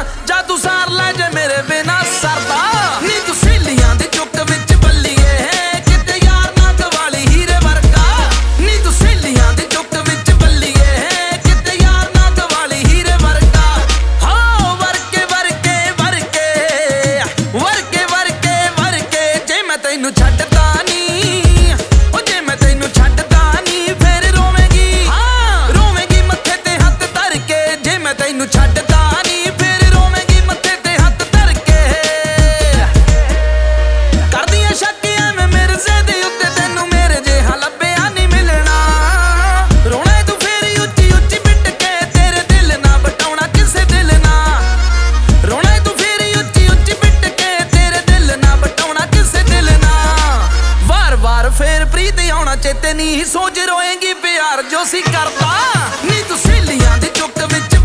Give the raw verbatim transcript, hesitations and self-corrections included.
ਜਾ ਤੂੰ ਸਾਰ ਲੈ ਜੇ ਮੇਰੇ ਬਿਨਾ ਸਰਦਾ ਨੀ ਤੂੰ ਸਹੇਲੀਆਂ ਦੀ ਚੁੱਕ ਵਿੱਚ ਬੱਲੀਏ ਕਿਤੇ ਯਾਰ ਨਾ ਕਵਾਲੀ ਹੀਰੇ ਵਰਗਾ ਨੀ ਤੂੰ ਸਹੇਲੀਆਂ ਦੀ ਚੁੱਕ ਵਿੱਚ ਬੱਲੀਏ ਕਿਤੇ ਯਾਰ ਨਾ ਕਵਾਲੀ ਹੀਰੇ ਵਰਗਾ ਹੋ ਵਰਕੇ ਵਰਕੇ ਵਰਕੇ ਵਰਕੇ ਵਰਕੇ ਵਰਕੇ ਜੇ ਮੈਂ ਤੈਨੂੰ ਛੱਡਦਾ ਨੀ ਉਹ ਜੇ ਮੈਂ ਤੈਨੂੰ ਛੱਡਦਾ ਨੀ ਫਿਰ ਰੋਵੇਂਗੀ ਹਾਂ ਰੋਵੇਂਗੀ ਮੱਥੇ ਤੇ ਹੱਥ ਧਰ ਕੇ ਜੇ ਮੈਂ ਤੈਨੂੰ ਛੱਡਦਾ ਨੀ ਫਿਰ ਰੋਵੇਂਗੀ ਮੱਥੇ ਤੇ ਹੱਥ ਧਰ ਕੇ ਕਰਦੀਆਂ ਸ਼ੱਕ ਐਵੇਂ ਮਿਰਜ਼ੇ ਦੇ ਉੱਤੇ ਤੈਨੂੰ ਮੇਰੇ ਜਿਹਾ ਲੱਭਿਆ ਨੀ ਮਿਲਣਾ ਰੋਣਾ ਤੂੰ ਫੇਰ ਉੱਚੀ ਉੱਚੀ ਪਿੱਟ ਕੇ ਤੇਰੇ ਦਿਲ ਨਾ ਬਟਾਉਣਾ ਕਿਸੇ ਦਿਲ ਨਾ ਰੋਣਾ ਤੂੰ ਫੇਰ ਉੱਚੀ ਉੱਚੀ ਪਿੱਟ ਕੇ ਤੇਰੇ ਦਿਲ ਨਾ ਬਟਾਉਣਾ ਕਿਸੇ ਦਿਲ ਨਾ ਵਾਰ ਵਾਰ ਫੇਰ ਪ੍ਰੀਤ ਆਉਣਾ ਚੇਤੇ ਨਹੀਂ ਸੋਚ ਰੋਏਂਗੀ ਪਿਆਰ ਜੋ ਸੀ ਕਰਦਾ ਨੀ ਤੂੰ ਸਹੇਲੀਆਂ ਦੀ ਚੁੱਕ ਵਿੱਚ